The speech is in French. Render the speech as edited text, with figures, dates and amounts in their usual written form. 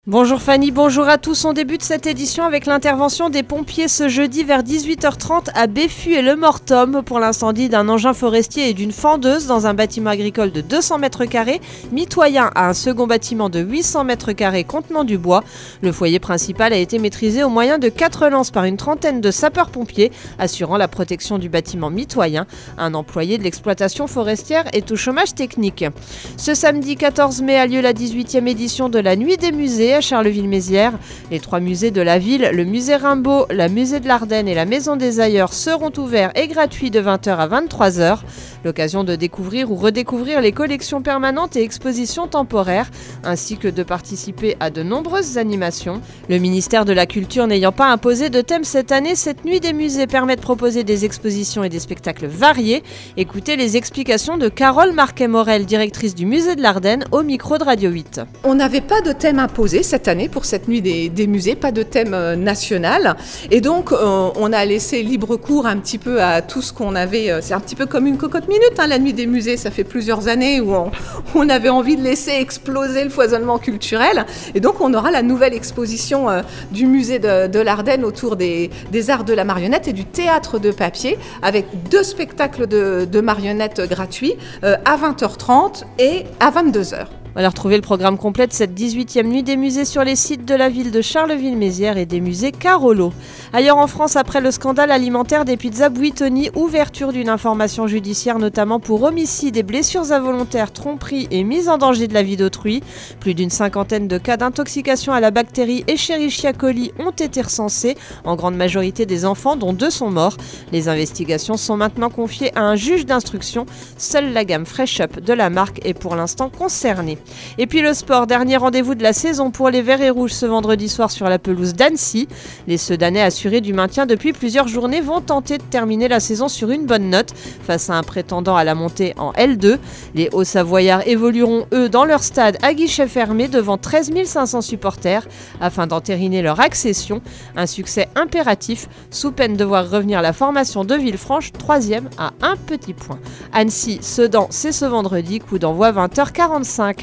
Bonjour Fanny, bonjour à tous. On débute cette édition avec l'intervention des pompiers ce jeudi vers 18h30 à Béfu et Le Mortom pour l'incendie d'un engin forestier et d'une fendeuse dans un bâtiment agricole de 200 mètres carrés, mitoyen à un second bâtiment de 800 mètres carrés contenant du bois. Le foyer principal a été maîtrisé au moyen de 4 lances par une trentaine de sapeurs-pompiers, assurant la protection du bâtiment mitoyen. Un employé de l'exploitation forestière est au chômage technique. Ce samedi 14 mai a lieu la 18e édition de la Nuit des musées à Charleville-Mézières. Les 3 musées de la ville, le musée Rimbaud, la musée de l'Ardenne et la maison des ailleurs seront ouverts et gratuits de 20h à 23h. L'occasion de découvrir ou redécouvrir les collections permanentes et expositions temporaires, ainsi que de participer à de nombreuses animations. Le ministère de la Culture n'ayant pas imposé de thème cette année, cette Nuit des musées permet de proposer des expositions et des spectacles variés. Écoutez les explications de Carole Marquet-Morel, directrice du musée de l'Ardenne, au micro de Radio 8. On n'avait pas de thème imposé cette année pour cette Nuit des musées, pas de thème national. Et donc, on a laissé libre cours un petit peu à tout ce qu'on avait. C'est un petit peu comme une cocotte minute, la Nuit des musées. Ça fait plusieurs années où on avait envie de laisser exploser le foisonnement culturel. Et donc, on aura la nouvelle exposition du musée de l'Ardenne autour des arts de la marionnette et du théâtre de papier, avec 2 spectacles de marionnettes gratuits à 20h30 et à 22h. Alors, retrouvez le programme complet de cette 18e Nuit des musées sur les sites de la ville de Charleville-Mézières et des musées Carolo. Ailleurs en France, après le scandale alimentaire des pizzas Buitoni, ouverture d'une information judiciaire notamment pour homicide et blessures involontaires, tromperie et mise en danger de la vie d'autrui. Plus d'une 50aine de cas d'intoxication à la bactérie Escherichia coli ont été recensés, en grande majorité des enfants dont 2 sont morts. Les investigations sont maintenant confiées à un juge d'instruction. Seule la gamme Fresh Up de la marque est pour l'instant concernée. Et puis le sport, dernier rendez-vous de la saison pour les Verts et Rouges ce vendredi soir sur la pelouse d'Annecy. Les Sedanais assurés du maintien depuis plusieurs journées vont tenter de terminer la saison sur une bonne note face à un prétendant à la montée en L2. Les Hauts-Savoyards évolueront eux dans leur stade à guichet fermé devant 13 500 supporters afin d'entériner leur accession. Un succès impératif sous peine de voir revenir la formation de Villefranche 3e à un petit point. Annecy-Sedan, c'est ce vendredi, coup d'envoi 20h45.